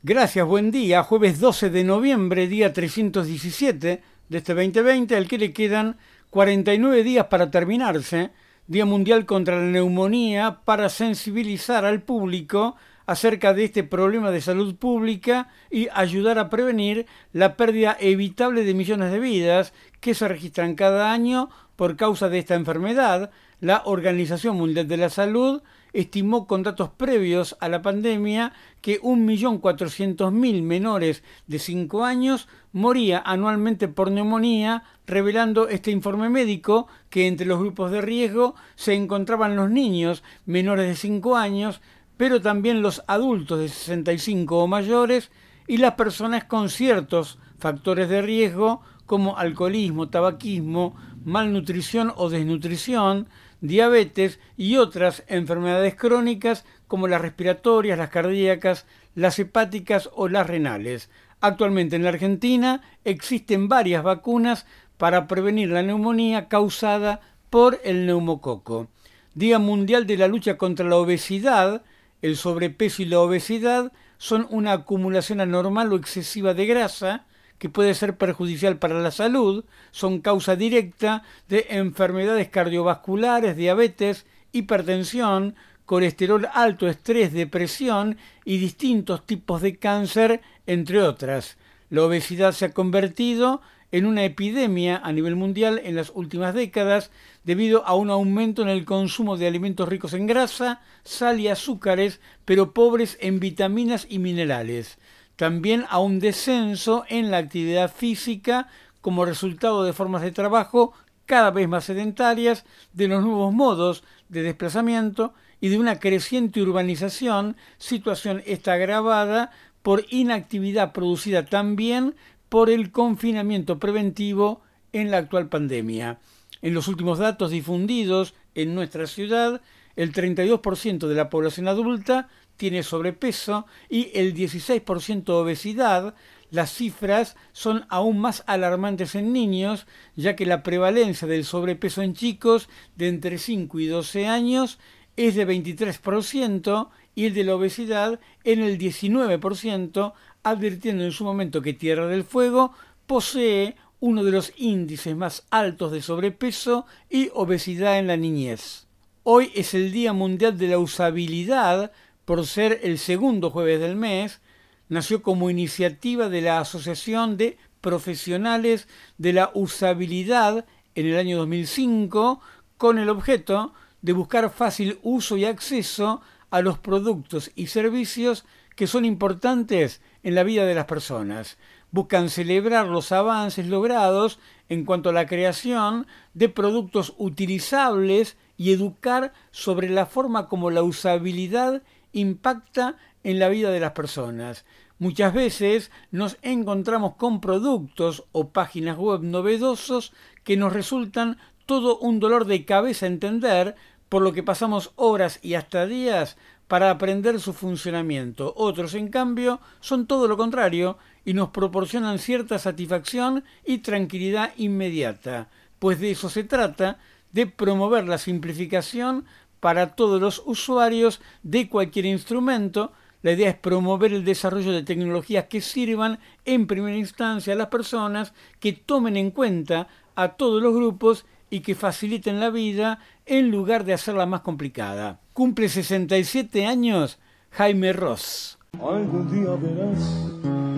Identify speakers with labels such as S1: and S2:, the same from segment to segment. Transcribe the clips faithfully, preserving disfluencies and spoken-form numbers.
S1: Gracias, buen día. Jueves doce de noviembre, día trescientos diecisiete de este dos mil veinte, al que le quedan cuarenta y nueve días para terminarse. Día Mundial contra la Neumonía, para sensibilizar al público acerca de este problema de salud pública y ayudar a prevenir la pérdida evitable de millones de vidas que se registran cada año por causa de esta enfermedad. La Organización Mundial de la Salud estimó con datos previos a la pandemia que un millón cuatrocientos mil menores de cinco años moría anualmente por neumonía, revelando este informe médico que entre los grupos de riesgo se encontraban los niños menores de cinco años, pero también los adultos de sesenta y cinco o mayores y las personas con ciertos factores de riesgo como alcoholismo, tabaquismo, malnutrición o desnutrición, diabetes y otras enfermedades crónicas como las respiratorias, las cardíacas, las hepáticas o las renales. Actualmente en la Argentina existen varias vacunas para prevenir la neumonía causada por el neumococo. Día Mundial de la Lucha contra la Obesidad. El sobrepeso y la obesidad son una acumulación anormal o excesiva de grasa que puede ser perjudicial para la salud, son causa directa de enfermedades cardiovasculares, diabetes, hipertensión, colesterol alto, estrés, depresión y distintos tipos de cáncer, entre otras. La obesidad se ha convertido en una epidemia a nivel mundial en las últimas décadas debido a un aumento en el consumo de alimentos ricos en grasa, sal y azúcares, pero pobres en vitaminas y minerales. También a un descenso en la actividad física como resultado de formas de trabajo cada vez más sedentarias, de los nuevos modos de desplazamiento y de una creciente urbanización, situación esta agravada por inactividad producida también por el confinamiento preventivo en la actual pandemia. En los últimos datos difundidos en nuestra ciudad, el treinta y dos por ciento de la población adulta tiene sobrepeso y el dieciséis por ciento obesidad. Las cifras son aún más alarmantes en niños, ya que la prevalencia del sobrepeso en chicos de entre cinco y doce años es de veintitrés por ciento y el de la obesidad en el diecinueve por ciento, advirtiendo en su momento que Tierra del Fuego posee uno de los índices más altos de sobrepeso y obesidad en la niñez. Hoy es el Día Mundial de la Usabilidad, por ser el segundo jueves del mes. Nació como iniciativa de la Asociación de Profesionales de la Usabilidad en el año dos mil cinco, con el objeto de buscar fácil uso y acceso a los productos y servicios que son importantes en la vida de las personas. Buscan celebrar los avances logrados en cuanto a la creación de productos utilizables y educar sobre la forma como la usabilidad impacta en la vida de las personas. Muchas veces nos encontramos con productos o páginas web novedosos que nos resultan todo un dolor de cabeza entender, por lo que pasamos horas y hasta días para aprender su funcionamiento. Otros, en cambio, son todo lo contrario y nos proporcionan cierta satisfacción y tranquilidad inmediata, pues de eso se trata, de promover la simplificación para todos los usuarios de cualquier instrumento. La idea es promover el desarrollo de tecnologías que sirvan en primera instancia a las personas, que tomen en cuenta a todos los grupos y que faciliten la vida en lugar de hacerla más complicada. Cumple sesenta y siete años Jaime Ross.
S2: Algún día verás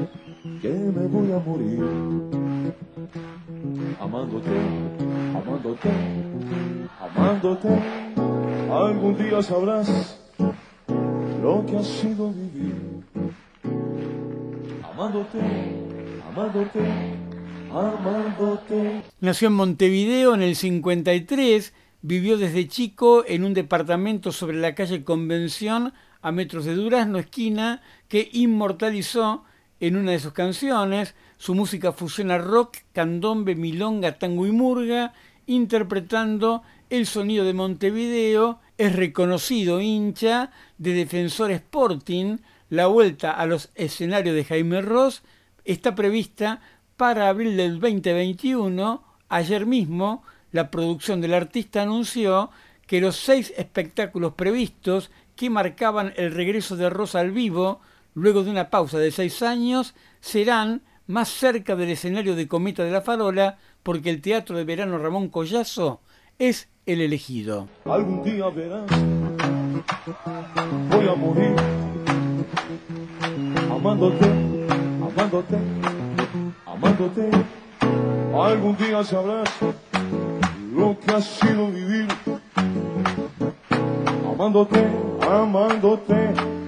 S2: que me voy a morir amándote, amándote, amándote. Algún día sabrás lo que ha sido vivir amándote, amándote, amándote.
S1: Nació en Montevideo en el cincuenta y tres, vivió desde chico en un departamento sobre la calle Convención, a metros de Durazno, esquina, que inmortalizó en una de sus canciones. Su música fusiona rock, candombe, milonga, tango y murga, interpretando el sonido de Montevideo. Es reconocido hincha de Defensor Sporting. La vuelta a los escenarios de Jaime Ross está prevista para abril del veinte veintiuno. Ayer mismo, la producción del artista anunció que los seis espectáculos previstos que marcaban el regreso de Ross al vivo luego de una pausa de seis años, serán más cerca del escenario de Cometa de la Farola, porque el Teatro de Verano Ramón Collazo es el elegido.
S2: Algún día verás, voy a morir amándote, amándote, amándote. Algún día sabrás lo que ha sido vivir amándote, amándote,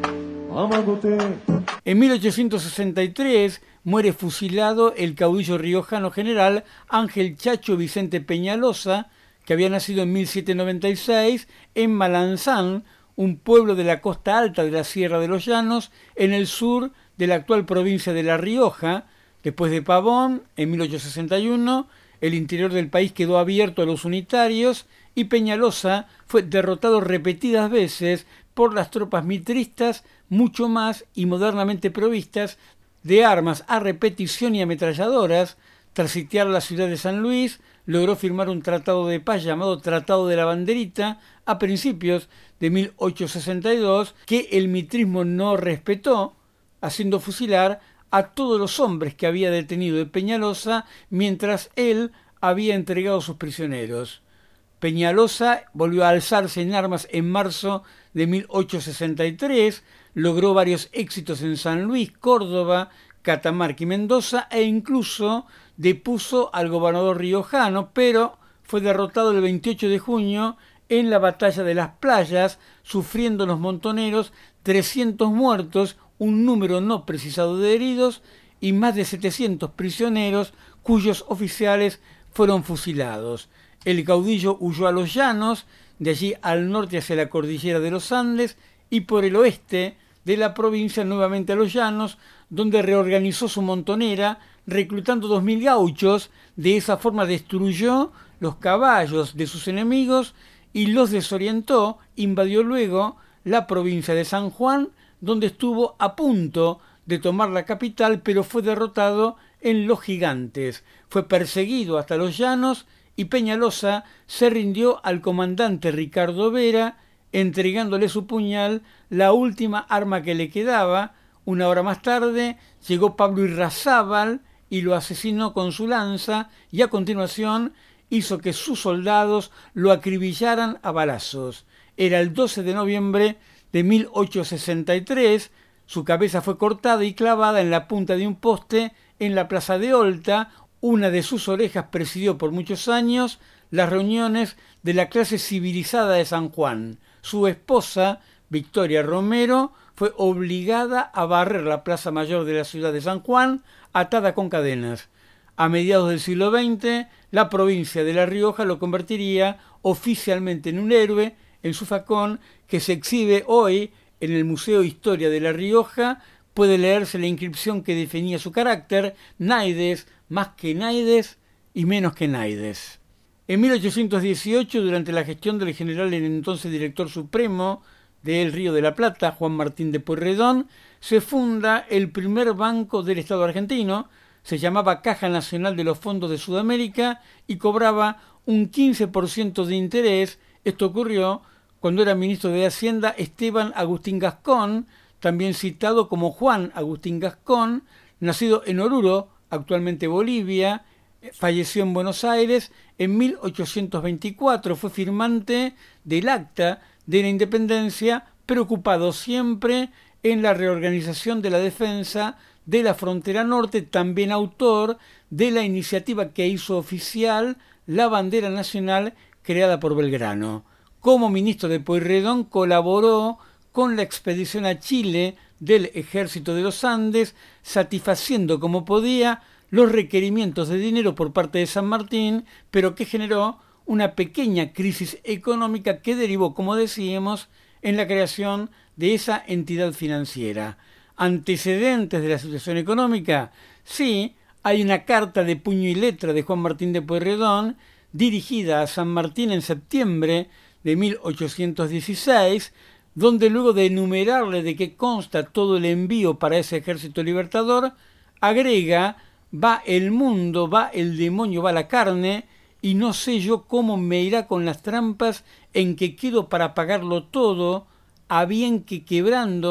S2: amándote.
S1: En mil ochocientos sesenta y tres muere fusilado el caudillo riojano general Ángel Chacho Vicente Peñalosa, que había nacido en mil setecientos noventa y seis en Malanzán, un pueblo de la costa alta de la Sierra de los Llanos, en el sur de la actual provincia de La Rioja. Después de Pavón, en mil ochocientos sesenta y uno, el interior del país quedó abierto a los unitarios y Peñalosa fue derrotado repetidas veces por las tropas mitristas, mucho más y modernamente provistas de armas a repetición y ametralladoras. Tras sitiar la ciudad de San Luis, logró firmar un tratado de paz llamado Tratado de la Banderita a principios de mil ochocientos sesenta y dos, que el mitrismo no respetó, haciendo fusilar a todos los hombres que había detenido de Peñalosa mientras él había entregado a sus prisioneros. Peñalosa volvió a alzarse en armas en marzo de mil ochocientos sesenta y tres, logró varios éxitos en San Luis, Córdoba, Catamarca y Mendoza, e incluso depuso al gobernador riojano, pero fue derrotado el veintiocho de junio en la batalla de las Playas, sufriendo los montoneros trescientos muertos, un número no precisado de heridos y más de setecientos prisioneros cuyos oficiales fueron fusilados. El caudillo huyó a los llanos, de allí al norte hacia la cordillera de los Andes y por el oeste de la provincia nuevamente a los llanos, donde reorganizó su montonera, reclutando dos mil gauchos. De esa forma destruyó los caballos de sus enemigos y los desorientó. Invadió luego la provincia de San Juan, donde estuvo a punto de tomar la capital, pero fue derrotado en Los Gigantes. Fue perseguido hasta los llanos y Peñalosa se rindió al comandante Ricardo Vera, entregándole su puñal, la última arma que le quedaba. Una hora más tarde llegó Pablo Irrazábal y lo asesinó con su lanza, y a continuación hizo que sus soldados lo acribillaran a balazos. Era el doce de noviembre de mil ochocientos sesenta y tres, su cabeza fue cortada y clavada en la punta de un poste en la plaza de Olta. Una de sus orejas presidió por muchos años las reuniones de la clase civilizada de San Juan. Su esposa, Victoria Romero, fue obligada a barrer la plaza mayor de la ciudad de San Juan, atada con cadenas. A mediados del siglo veinte, la provincia de La Rioja lo convertiría oficialmente en un héroe, en su facón, que se exhibe hoy en el Museo Historia de La Rioja. Puede leerse la inscripción que definía su carácter: Naides, más que Naides y menos que Naides. En mil ochocientos dieciocho, durante la gestión del general, el entonces director supremo del Río de la Plata, Juan Martín de Pueyrredón, se funda el primer banco del Estado argentino. Se llamaba Caja Nacional de los Fondos de Sudamérica y cobraba un quince por ciento de interés. Esto ocurrió cuando era ministro de Hacienda Esteban Agustín Gascón, también citado como Juan Agustín Gascón, nacido en Oruro, actualmente Bolivia. Falleció en Buenos Aires en mil ochocientos veinticuatro. Fue firmante del Acta de la Independencia, preocupado siempre en la reorganización de la defensa de la frontera norte, también autor de la iniciativa que hizo oficial la bandera nacional creada por Belgrano. Como ministro de Pueyrredón colaboró con la expedición a Chile del Ejército de los Andes, satisfaciendo como podía los requerimientos de dinero por parte de San Martín, pero que generó una pequeña crisis económica que derivó, como decíamos, en la creación de esa entidad financiera. ¿Antecedentes de la situación económica? Sí, hay una carta de puño y letra de Juan Martín de Pueyrredón dirigida a San Martín en septiembre de mil ochocientos dieciséis, donde luego de enumerarle de qué consta todo el envío para ese ejército libertador, agrega: va el mundo, va el demonio, va la carne, y no sé yo cómo me irá con las trampas en que quedo para pagarlo todo, a bien que quebrando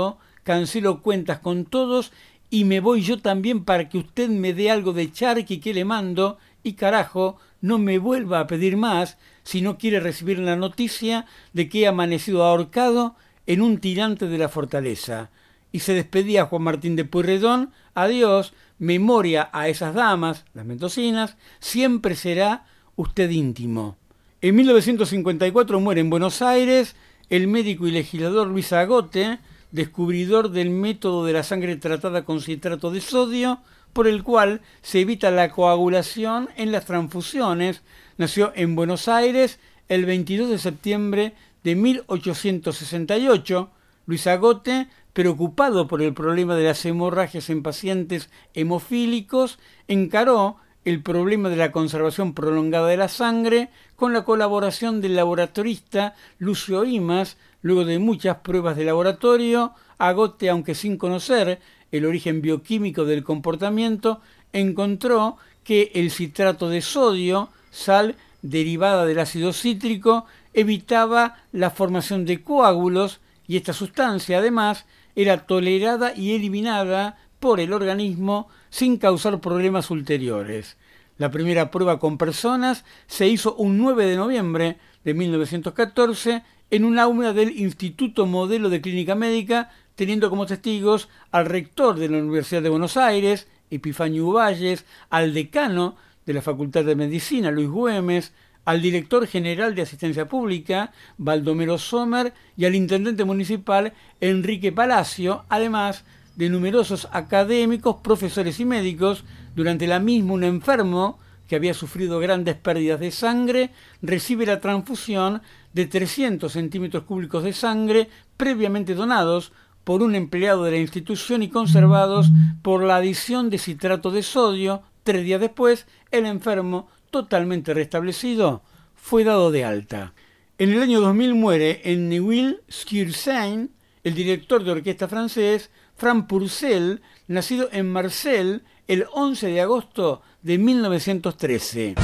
S1: cancelo cuentas con todos y me voy yo también para que usted me dé algo de charqui que le mando y carajo, no me vuelva a pedir más si no quiere recibir la noticia de que he amanecido ahorcado en un tirante de la fortaleza. Y se despedía Juan Martín de Pueyrredón. Adiós, memoria a esas damas, las mendocinas, siempre será usted íntimo. En mil novecientos cincuenta y cuatro muere en Buenos Aires el médico y legislador Luis Agote, descubridor del método de la sangre tratada con citrato de sodio, por el cual se evita la coagulación en las transfusiones. Nació en Buenos Aires el veintidós de septiembre de mil ochocientos sesenta y ocho. Luis Agote, preocupado por el problema de las hemorragias en pacientes hemofílicos, encaró el problema de la conservación prolongada de la sangre con la colaboración del laboratorista Lucio Imas. Luego de muchas pruebas de laboratorio, Agote, aunque sin conocer el origen bioquímico del comportamiento, encontró que el citrato de sodio, sal derivada del ácido cítrico, evitaba la formación de coágulos y esta sustancia además era tolerada y eliminada por el organismo sin causar problemas ulteriores. La primera prueba con personas se hizo un nueve de noviembre de mil novecientos catorce en un aula del Instituto Modelo de Clínica Médica, teniendo como testigos al rector de la Universidad de Buenos Aires, Epifanio Uvalles, al decano de la Facultad de Medicina, Luis Güemes, al director general de Asistencia Pública, Baldomero Sommer, y al intendente municipal, Enrique Palacio, además de numerosos académicos, profesores y médicos. Durante la misma, un enfermo que había sufrido grandes pérdidas de sangre recibe la transfusión de trescientos centímetros cúbicos de sangre previamente donados por un empleado de la institución y conservados por la adición de citrato de sodio. Tres días después, el enfermo, totalmente restablecido, fue dado de alta. En el año dos mil muere en Neuilly-sur-Seine el director de orquesta francés Franck Purcell, nacido en Marsella el once de agosto de mil novecientos trece.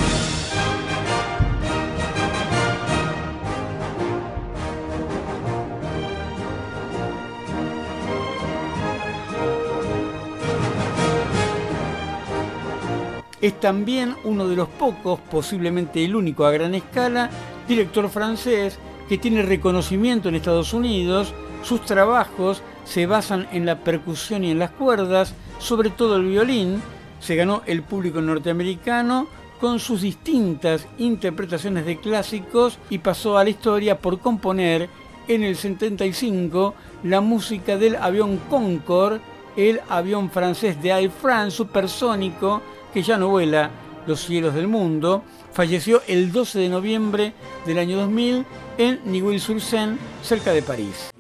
S1: Es también uno de los pocos, posiblemente el único a gran escala, director francés que tiene reconocimiento en Estados Unidos. Sus trabajos se basan en la percusión y en las cuerdas, sobre todo el violín. Se ganó el público norteamericano con sus distintas interpretaciones de clásicos y pasó a la historia por componer en el setenta y cinco la música del avión Concorde, el avión francés de Air France supersónico que ya no vuela los cielos del mundo. Falleció el doce de noviembre del año dos mil en Neuilly-sur-Seine, cerca de París.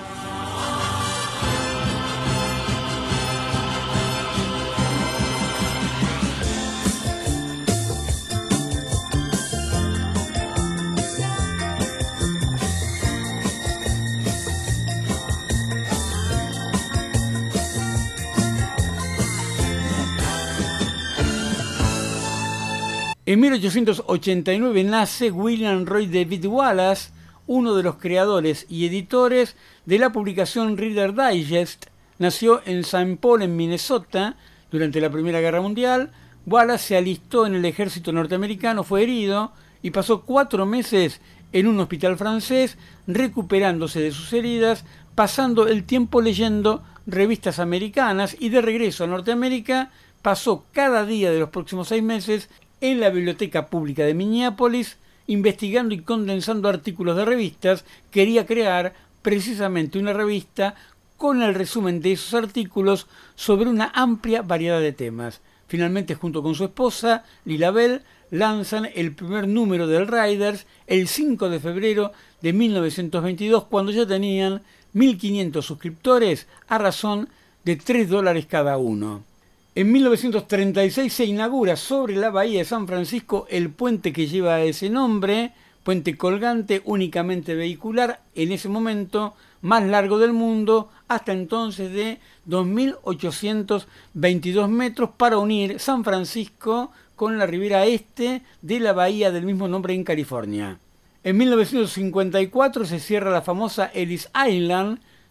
S1: En mil ochocientos ochenta y nueve nace William Roy David Wallace, uno de los creadores y editores de la publicación Reader Digest. Nació en Saint Paul, en Minnesota, durante la Primera Guerra Mundial. Wallace se alistó en el ejército norteamericano, fue herido y pasó cuatro meses en un hospital francés, recuperándose de sus heridas, pasando el tiempo leyendo revistas americanas, y de regreso a Norteamérica pasó cada día de los próximos seis meses en la Biblioteca Pública de Minneapolis, investigando y condensando artículos de revistas. Quería crear precisamente una revista con el resumen de esos artículos sobre una amplia variedad de temas. Finalmente, junto con su esposa, Lila Bell, lanzan el primer número del Riders el cinco de febrero de mil novecientos veintidós, cuando ya tenían mil quinientos suscriptores a razón de tres dólares cada uno. En mil novecientos treinta y seis se inaugura sobre la bahía de San Francisco el puente que lleva ese nombre, puente colgante únicamente vehicular, en ese momento más largo del mundo, hasta entonces de dos mil ochocientos veintidós metros, para unir San Francisco con la ribera este de la bahía del mismo nombre en California. En mil novecientos cincuenta y cuatro se cierra la famosa Ellis Island,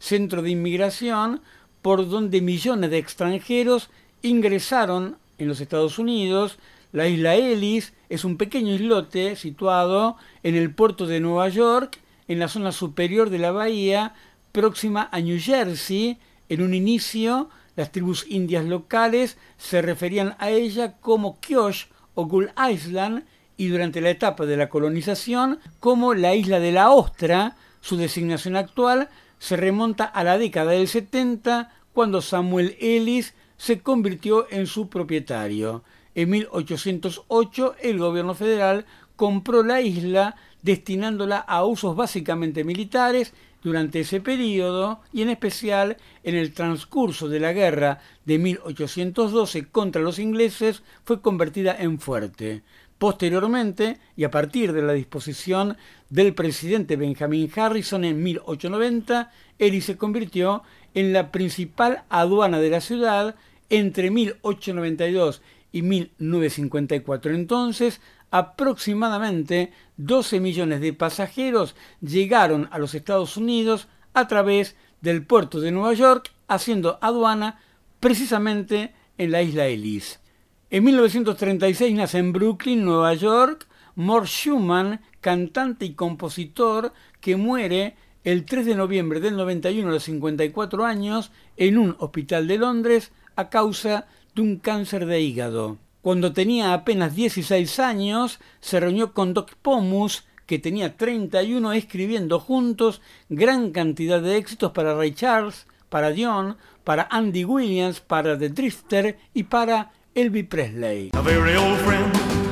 S1: centro de inmigración por donde millones de extranjeros ingresaron en los Estados Unidos. La isla Ellis es un pequeño islote situado en el puerto de Nueva York, en la zona superior de la bahía, próxima a New Jersey. En un inicio, las tribus indias locales se referían a ella como Kiosh o Gull Island, y durante la etapa de la colonización como la isla de la Ostra. Su designación actual se remonta a la década del setenta, cuando Samuel Ellis se convirtió en su propietario. En mil ochocientos ocho, el gobierno federal compró la isla, destinándola a usos básicamente militares. Durante ese periodo, y en especial en el transcurso de la guerra de mil ochocientos doce contra los ingleses, fue convertida en fuerte. Posteriormente, y a partir de la disposición del presidente Benjamin Harrison en mil ochocientos noventa, Ellis se convirtió en la principal aduana de la ciudad. Entre mil ochocientos noventa y dos y mil novecientos cincuenta y cuatro, entonces, aproximadamente doce millones de pasajeros llegaron a los Estados Unidos a través del puerto de Nueva York, haciendo aduana precisamente en la isla Ellis. En mil novecientos treinta y seis nace en Brooklyn, Nueva York, Mort Schumann, cantante y compositor, que muere el tres de noviembre del noventa y uno a los cincuenta y cuatro años en un hospital de Londres a causa de un cáncer de hígado. Cuando tenía apenas dieciséis años, se reunió con Doc Pomus, que tenía treinta y uno, escribiendo juntos gran cantidad de éxitos para Ray Charles, para Dion, para Andy Williams, para The Drifter y para Elvis Presley.
S3: A very old friend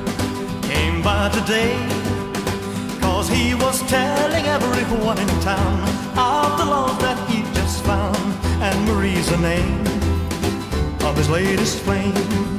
S3: came by today, 'cause he was telling everyone in town of the love that he just found, and Marie's the name of his latest flame.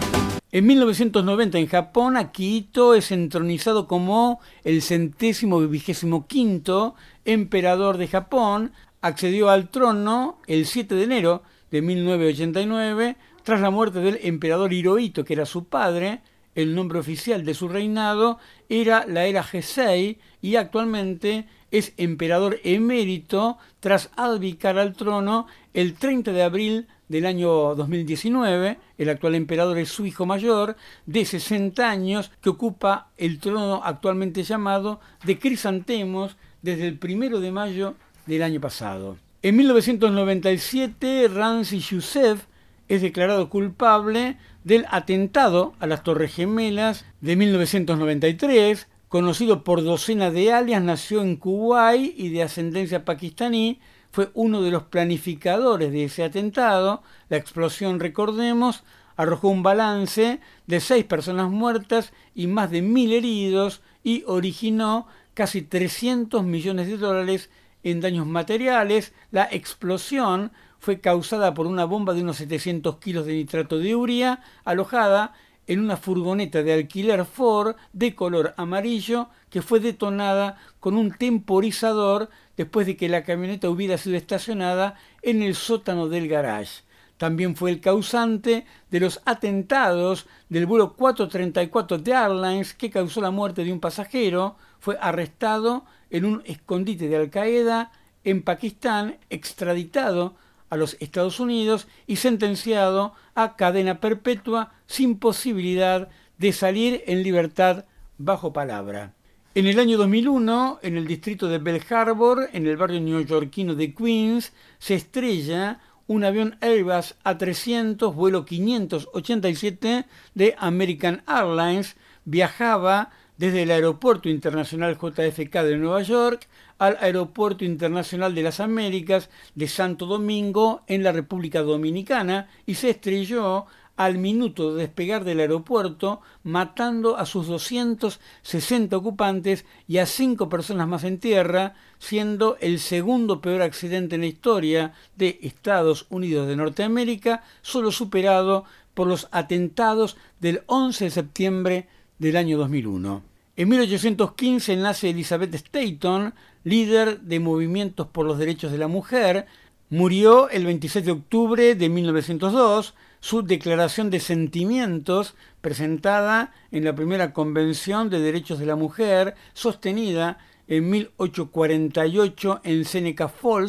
S1: En mil novecientos noventa, en Japón, Akihito es entronizado como el centésimo vigésimo quinto emperador de Japón. Accedió al trono el siete de enero de mil novecientos ochenta y nueve, tras la muerte del emperador Hirohito, que era su padre. El nombre oficial de su reinado era la era Heisei, y actualmente es emperador emérito tras abdicar al trono el treinta de abril del año dos mil diecinueve. El actual emperador es su hijo mayor, de sesenta años, que ocupa el trono actualmente llamado de Crisantemos desde el primero de mayo del año pasado. En mil novecientos noventa y siete, Ramzi Youssef es declarado culpable del atentado a las Torres Gemelas de mil novecientos noventa y tres. Conocido por docenas de alias, nació en Kuwait y de ascendencia pakistaní. Fue uno de los planificadores de ese atentado. La explosión, recordemos, arrojó un balance de seis personas muertas y más de mil heridos, y originó casi trescientos millones de dólares en daños materiales. La explosión fue causada por una bomba de unos setecientos kilos de nitrato de urea alojada en una furgoneta de alquiler Ford de color amarillo, que fue detonada con un temporizador después de que la camioneta hubiera sido estacionada en el sótano del garage. También fue el causante de los atentados del vuelo cuatrocientos treinta y cuatro de Airlines, que causó la muerte de un pasajero. Fue arrestado en un escondite de Al Qaeda en Pakistán, extraditado a los Estados Unidos y sentenciado a cadena perpetua sin posibilidad de salir en libertad bajo palabra. En el año dos mil uno, en el distrito de Bell Harbor, en el barrio neoyorquino de Queens, se estrella un avión Airbus A trescientos, vuelo quinientos ochenta y siete de American Airlines. Viajaba desde el Aeropuerto Internacional J F K de Nueva York al Aeropuerto Internacional de las Américas de Santo Domingo, en la República Dominicana, y se estrelló al minuto de despegar del aeropuerto, matando a sus doscientos sesenta ocupantes y a cinco personas más en tierra, siendo el segundo peor accidente en la historia de Estados Unidos de Norteamérica, solo superado por los atentados del once de septiembre del año dos mil uno. En mil ochocientos quince nace Elizabeth Staton, líder de movimientos por los derechos de la mujer. Murió el veintiséis de octubre de mil novecientos dos. Su declaración de sentimientos, presentada en la primera Convención de Derechos de la Mujer, sostenida en mil ochocientos cuarenta y ocho en Seneca Falls,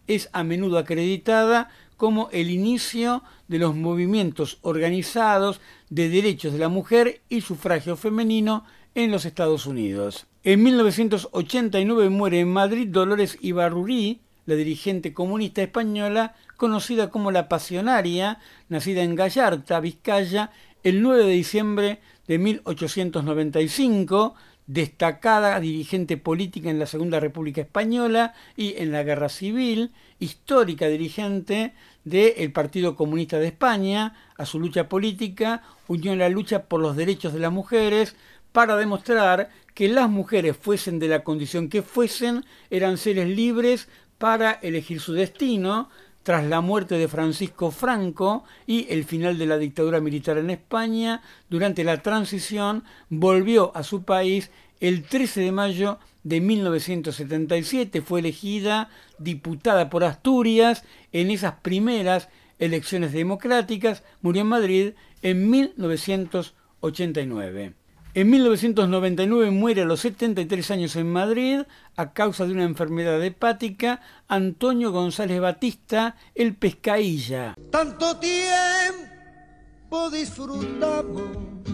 S1: es a menudo acreditada como el inicio de los movimientos organizados de derechos de la mujer y sufragio femenino en los Estados Unidos. En mil novecientos ochenta y nueve muere en Madrid Dolores Ibarruri, la dirigente comunista española conocida como la Pasionaria, nacida en Gallarta, Vizcaya, el nueve de diciembre de mil ochocientos noventa y cinco, destacada dirigente política en la Segunda República Española y en la Guerra Civil, histórica dirigente del Partido Comunista de España. A su lucha política unió la lucha por los derechos de las mujeres para demostrar que las mujeres, fuesen de la condición que fuesen, eran seres libres para elegir su destino. Tras la muerte de Francisco Franco y el final de la dictadura militar en España, durante la transición volvió a su país el trece de mayo de mil novecientos setenta y siete. Fue elegida diputada por Asturias en esas primeras elecciones democráticas. Murió en Madrid en mil novecientos ochenta y nueve. En mil novecientos noventa y nueve muere a los setenta y tres años en Madrid, a causa de una enfermedad hepática, Antonio González Batista, el Pescailla.
S4: Tanto tiempo disfrutamos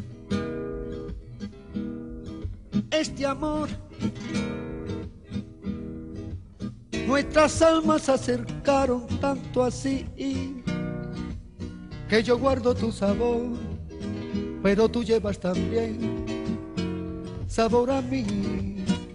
S4: este amor, nuestras almas se acercaron tanto así, que yo guardo tu sabor, pero tú llevas también sabor a mí.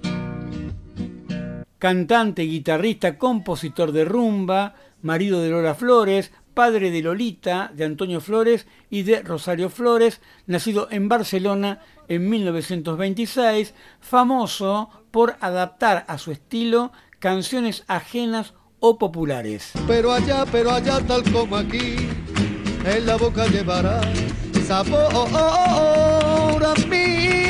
S1: Cantante, guitarrista, compositor de rumba, marido de Lola Flores, padre de Lolita, de Antonio Flores y de Rosario Flores, nacido en Barcelona en mil novecientos veintiséis, famoso por adaptar a su estilo canciones ajenas o populares.
S4: Pero allá, pero allá, tal como aquí, en la boca llevará sabor a mí.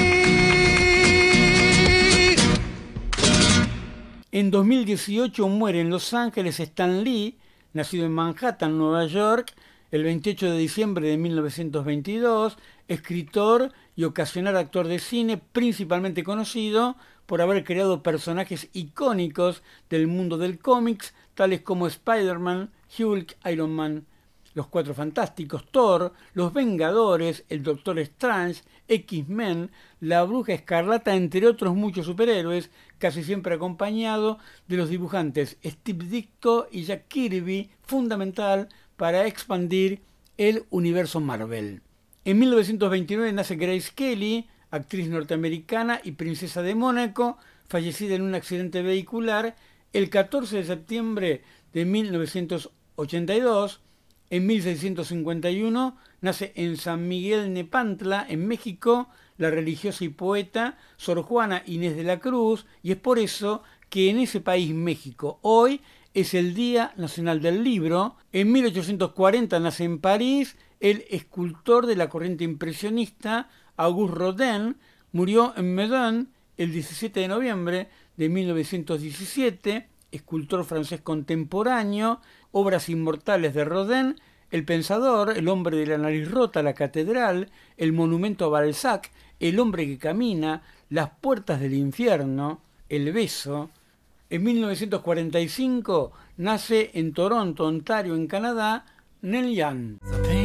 S1: En dos mil dieciocho muere en Los Ángeles Stan Lee, nacido en Manhattan, Nueva York, el veintiocho de diciembre de mil novecientos veintidós, escritor y ocasional actor de cine, principalmente conocido por haber creado personajes icónicos del mundo del cómics, tales como Spider-Man, Hulk, Iron Man, Los Cuatro Fantásticos, Thor, Los Vengadores, el Doctor Strange, X-Men, la Bruja Escarlata, entre otros muchos superhéroes, casi siempre acompañado de los dibujantes Steve Ditko y Jack Kirby, fundamental para expandir el universo Marvel. En mil novecientos veintinueve nace Grace Kelly, actriz norteamericana y princesa de Mónaco, fallecida en un accidente vehicular el catorce de septiembre de mil novecientos ochenta y dos. En mil seiscientos cincuenta y uno nace en San Miguel Nepantla, en México, la religiosa y poeta Sor Juana Inés de la Cruz, y es por eso que en ese país, México, hoy es el Día Nacional del Libro. En mil ochocientos cuarenta nace en París el escultor de la corriente impresionista Auguste Rodin. Murió en Meudon el diecisiete de noviembre de mil novecientos diecisiete, escultor francés contemporáneo. Obras inmortales de Rodin: El Pensador, El hombre de la nariz rota, La catedral, El monumento a Balzac, El hombre que camina, Las puertas del infierno, El beso. En mil novecientos cuarenta y cinco nace en Toronto, Ontario, en Canadá, Neil Young.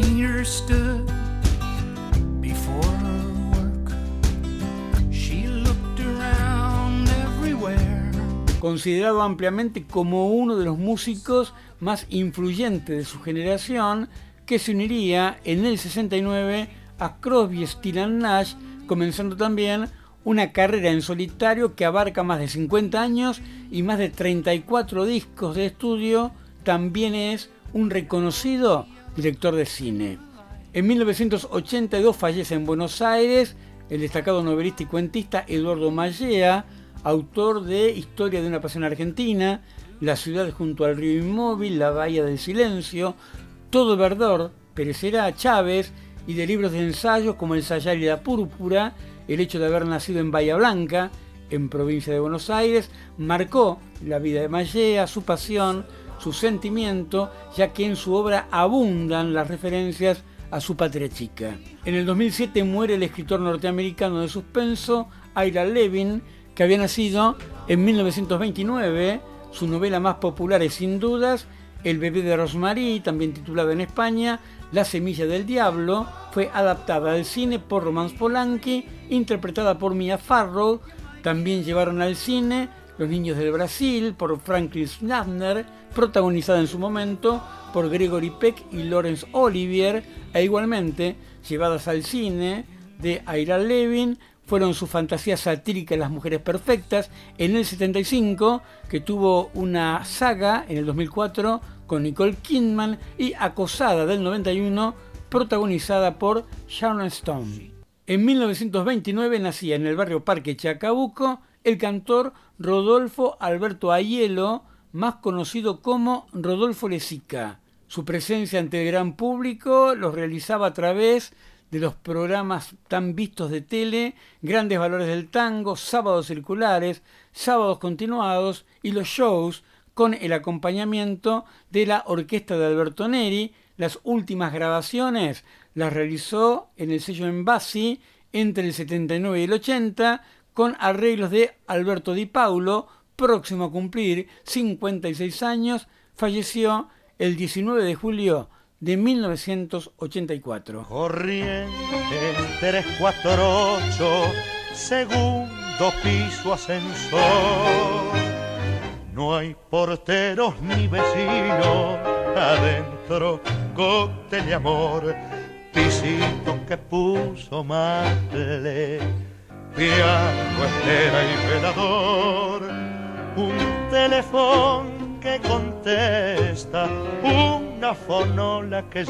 S1: Considerado ampliamente como uno de los músicos más influyentes de su generación, que se uniría en el sesenta y nueve a Crosby, Stills and Nash, comenzando también una carrera en solitario que abarca más de cincuenta años y más de treinta y cuatro discos de estudio. También es un reconocido director de cine. En mil novecientos ochenta y dos fallece en Buenos Aires el destacado novelista y cuentista Eduardo Mallea, autor de Historia de una pasión argentina, La ciudad junto al río inmóvil, La bahía del silencio, Todo verdor, Perecerá, Chávez, y de libros de ensayos como El sayar y la púrpura. El hecho de haber nacido en Bahía Blanca, en provincia de Buenos Aires, marcó la vida de Mallea, su pasión, su sentimiento, ya que en su obra abundan las referencias a su patria chica. En el dos mil siete muere el escritor norteamericano de suspenso Ira Levin, que había nacido en mil novecientos veintinueve, Su novela más popular es sin dudas El bebé de Rosemary, también titulada en España La semilla del diablo. Fue adaptada al cine por Roman Polanski, interpretada por Mia Farrow. También llevaron al cine Los niños del Brasil por Franklin Schaffner, protagonizada en su momento por Gregory Peck y Laurence Olivier, e igualmente llevadas al cine de Ira Levin fueron su fantasía satírica Las mujeres perfectas en el setenta y cinco, que tuvo una saga en el dos mil cuatro con Nicole Kidman, y Acosada del noventa y uno, protagonizada por Sharon Stone. En mil novecientos veintinueve nacía en el barrio Parque Chacabuco el cantor Rodolfo Alberto Aiello, más conocido como Rodolfo Lezica. Su presencia ante el gran público los realizaba a través de los programas tan vistos de tele, Grandes Valores del Tango, Sábados Circulares, Sábados Continuados y los shows con el acompañamiento de la orquesta de Alberto Neri. Las últimas grabaciones las realizó en el sello Envasi entre el setenta y nueve y el ochenta, con arreglos de Alberto Di Paulo, próximo a cumplir cincuenta y seis años. Falleció el diecinueve de julio de mil novecientos ochenta y cuatro.
S3: Corrientes tres cuatro ocho, segundo piso ascensor. No hay porteros ni vecinos, adentro cóctel de amor. Pisito que puso mate, piano, estera y velador. Un teléfono que contesta, una fonola que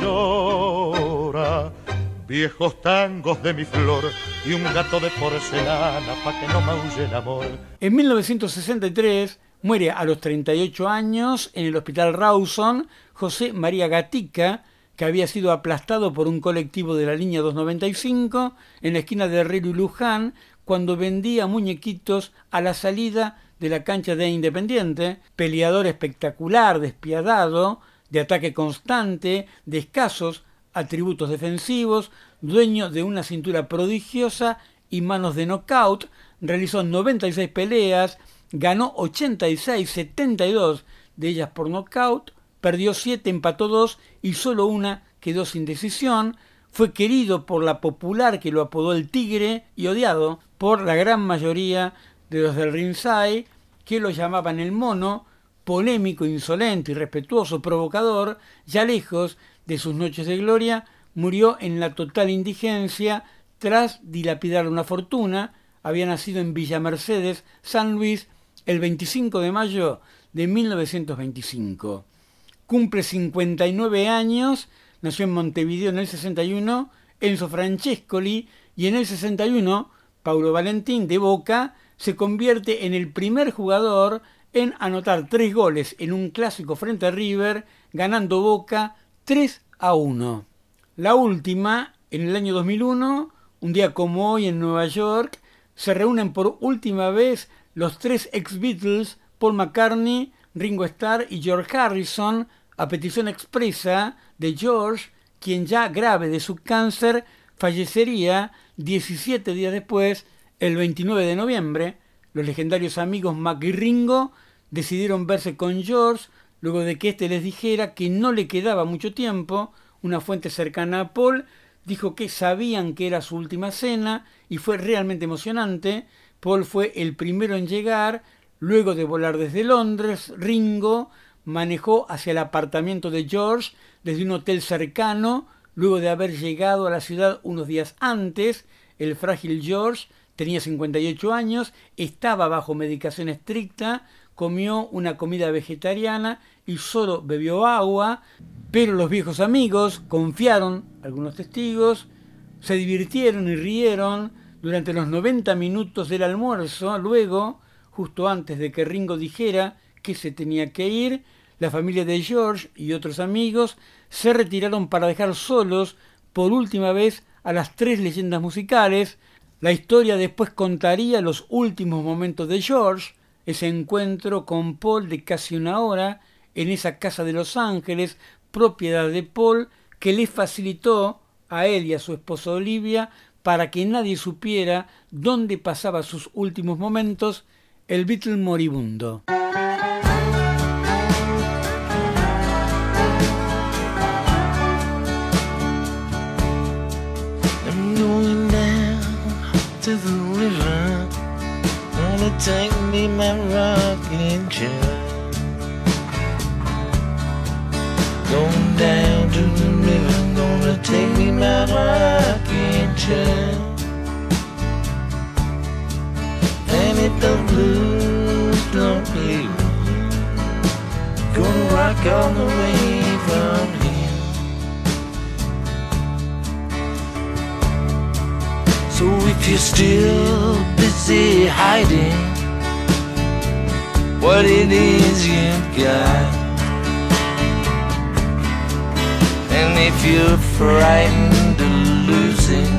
S3: llora, viejos tangos de mi flor y un gato de porcelana pa' que no maulle el amor.
S1: En mil novecientos sesenta y tres muere a los treinta y ocho años en el Hospital Rawson José María Gatica, que había sido aplastado por un colectivo de la línea doscientos noventa y cinco en la esquina de Herrero y Luján cuando vendía muñequitos a la salida de la cancha de Independiente. Peleador espectacular, despiadado, de ataque constante, de escasos atributos defensivos, dueño de una cintura prodigiosa y manos de knockout, realizó noventa y seis peleas, ganó ochenta y seis, setenta y dos de ellas por knockout, perdió siete, empató dos y solo una quedó sin decisión. Fue querido por la popular que lo apodó el Tigre y odiado por la gran mayoría de los del ringside, que lo llamaban el Mono. Polémico, insolente, irrespetuoso, provocador, ya lejos de sus noches de gloria, murió en la total indigencia tras dilapidar una fortuna. Había nacido en Villa Mercedes, San Luis, el veinticinco de mayo de mil novecientos veinticinco. Cumple cincuenta y nueve años, nació en Montevideo en el sesenta y uno, Enzo Francescoli, y en el sesenta y uno, Paulo Valentín de Boca se convierte en el primer jugador en anotar tres goles en un clásico frente a River, ganando Boca tres a uno. La última, en el año dos mil uno, un día como hoy en Nueva York, se reúnen por última vez los tres ex-Beatles, Paul McCartney, Ringo Starr y George Harrison, a petición expresa de George, quien ya grave de su cáncer fallecería diecisiete días después, el veintinueve de noviembre. Los legendarios amigos Mac y Ringo decidieron verse con George luego de que éste les dijera que no le quedaba mucho tiempo. Una fuente cercana a Paul dijo que sabían que era su última cena y fue realmente emocionante. Paul fue el primero en llegar. Luego de volar desde Londres, Ringo manejó hacia el apartamento de George desde un hotel cercano. Luego de haber llegado a la ciudad unos días antes, el frágil George tenía cincuenta y ocho años, estaba bajo medicación estricta, comió una comida vegetariana y solo bebió agua, pero los viejos amigos confiaron, algunos testigos, se divirtieron y rieron durante los noventa minutos del almuerzo. Luego, justo antes de que Ringo dijera que se tenía que ir, la familia de George y otros amigos se retiraron para dejar solos por última vez a las tres leyendas musicales. La historia después contaría los últimos momentos de George, ese encuentro con Paul de casi una hora en esa casa de Los Ángeles, propiedad de Paul, que le facilitó a él y a su esposa Olivia para que nadie supiera dónde pasaba sus últimos momentos el Beatle moribundo.
S5: to the river, gonna take me my rocking chair. Going down to the river, gonna take me my rocking chair. And if the blues don't play, gonna rock all the way from here. So if you're still busy hiding what it is you've got, and if you're frightened of losing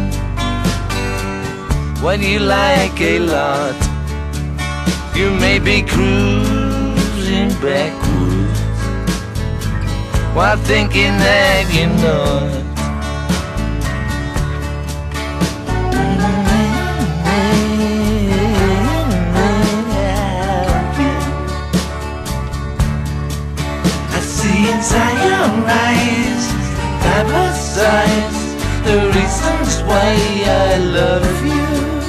S5: what you like a lot, you may be cruising backwards while thinking that you're not. I see inside your eyes, side by side, the reasons why I love you.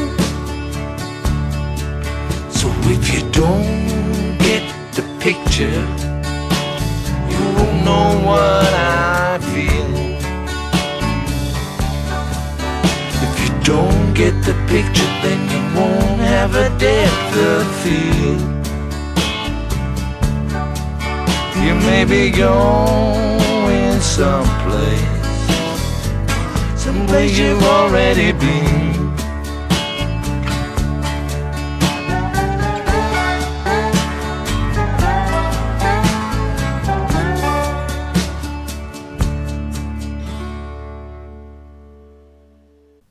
S5: So if you don't get the picture, you won't know what I feel. If you don't get the picture, then you won't have a depth of field. You may be going someplace, someplace you've already been.